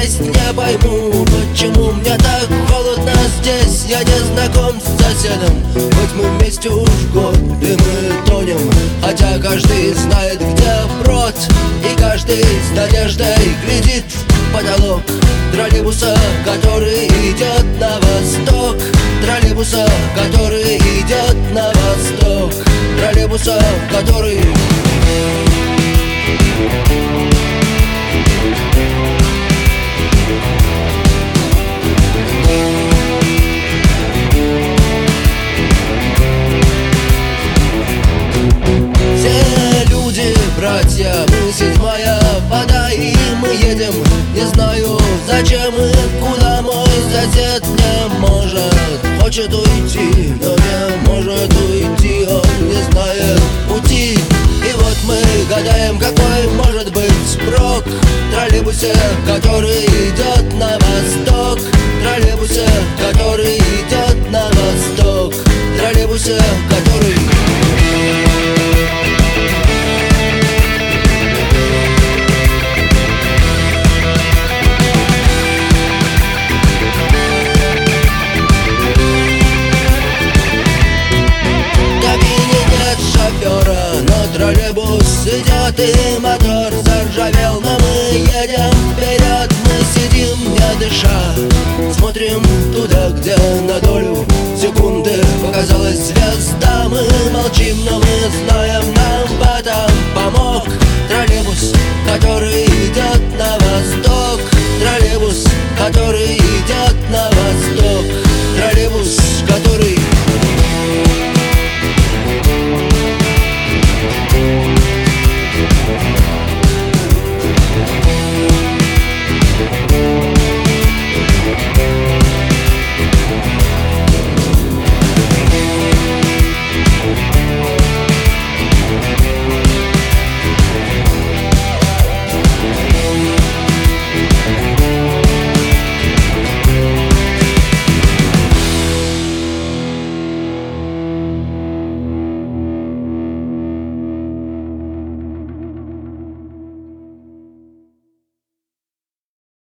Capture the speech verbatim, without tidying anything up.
есть. Не пойму, почему мне так холодно здесь. Я не знаком с соседом, хоть мы вместе уж год, и мы тонем. Хотя каждый знает, где брод, и каждый с надеждой глядит в потолок троллейбуса, который идет на восток. Троллейбуса, который идет на восток. Троллейбуса, который... Братья, мы седьмая вода, и мы едем. Не знаю, зачем и куда. Мой сосед не может, хочет уйти, но не может уйти. Он не знает пути. И вот мы гадаем, какой может быть спрок в троллейбусе, который идет на восток. Троллейбусе, который идет на восток. Троллейбусе, который... Но троллейбус идет, и мотор заржавел. Но мы едем вперед, мы сидим не дыша, смотрим туда, где на долю секунды показалась звезда. Мы молчим, но мы знаем, нам в этом помог троллейбус.